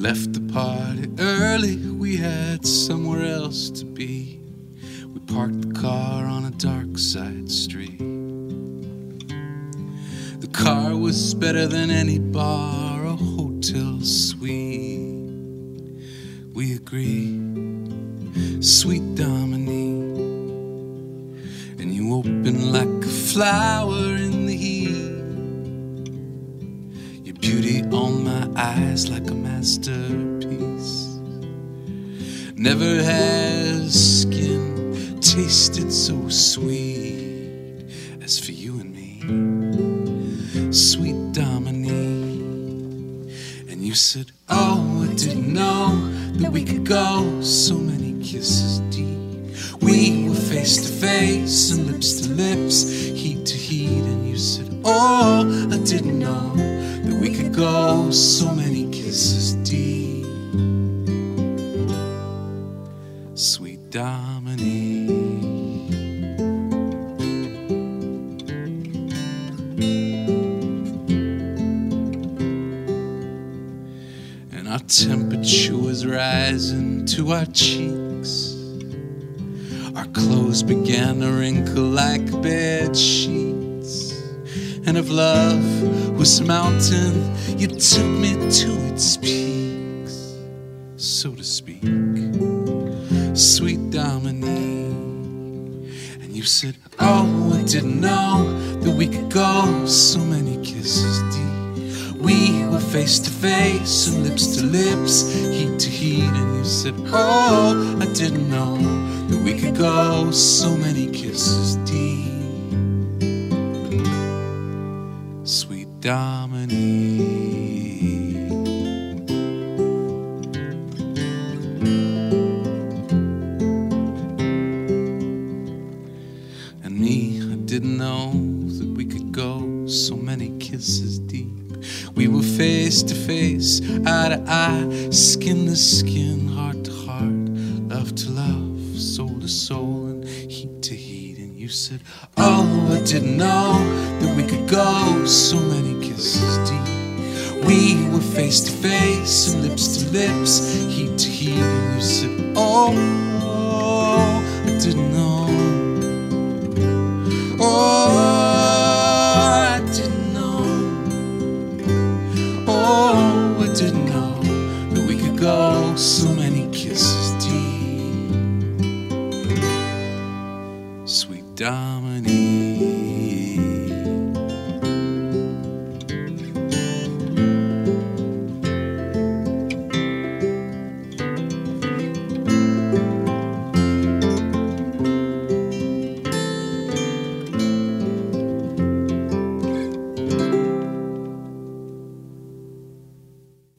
left the party early, we had somewhere else to be. We parked the car on a dark side street. The car was better than any bar or hotel suite. We agree, sweet Dominique, and you open like a flower in the heat. Your beauty on my eyes like a masterpiece. Never has skin tasted so sweet as for you and me, sweet Dominique. And you said, oh, I didn't know that we could go so many kisses deep. We were face to face and lips to lips, heat to heat. And you said, oh, I didn't know that we could go so many kisses deep, sweet Dominique. And our temperature was rising to our cheeks. Our clothes began to wrinkle like bed sheets. And if love was a mountain, you took me to its peaks, so to speak, sweet Dominique. And you said, oh, I didn't know that we could go so many kisses deep. We were face to face and lips to lips, heat to heat. And you said, oh, I didn't know that we could go so many kisses deep, sweet Dominique. And me, I didn't know that we could go so many kisses deep. We were face to face, eye to eye, skin to skin, heart to heart, love to love, soul to soul, and heat to heat. And you said, oh, I didn't know that we could go so many kisses deep. We were face to face and lips to lips, heat to heat. And you said, oh, I didn't know. Oh, I didn't know. Oh, I didn't know that we could go so many kisses deep, sweet Dom.